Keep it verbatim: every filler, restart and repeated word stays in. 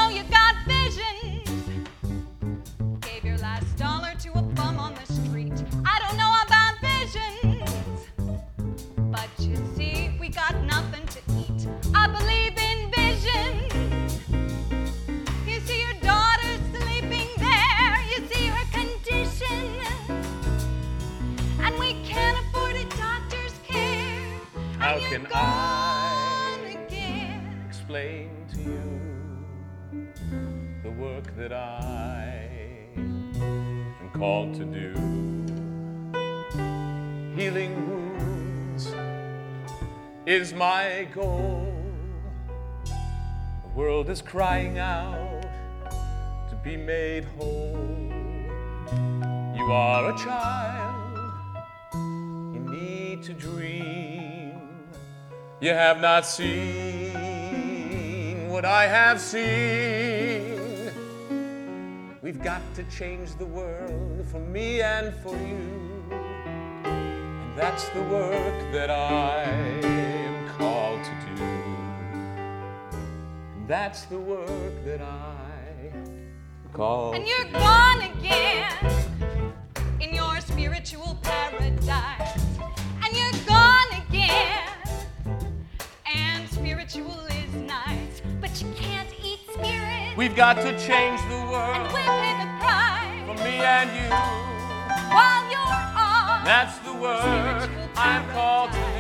know you got visions. Gave your last dollar to a bum on the street. I don't know about visions, but you see, we got nothing to eat. I believe in visions. You see your daughter sleeping there. You see her condition, and we can't afford a doctor's care. How And you're can gone I again. explain to you the work that I am called to do? Healing wounds is my goal. The world is crying out to be made whole. You are a child, you need to dream. You have not seen what I have seen. We've got to change the world for me and for you. And that's the work that I am called to do. And that's the work that I am called And to you're do. gone again in your spiritual paradise. And you're gone again. And spiritual is nice, but you can't eat spirit. We've got to change the And world we'll pay the price for me and you. while you're on That's the work spiritual I'm called to paradise.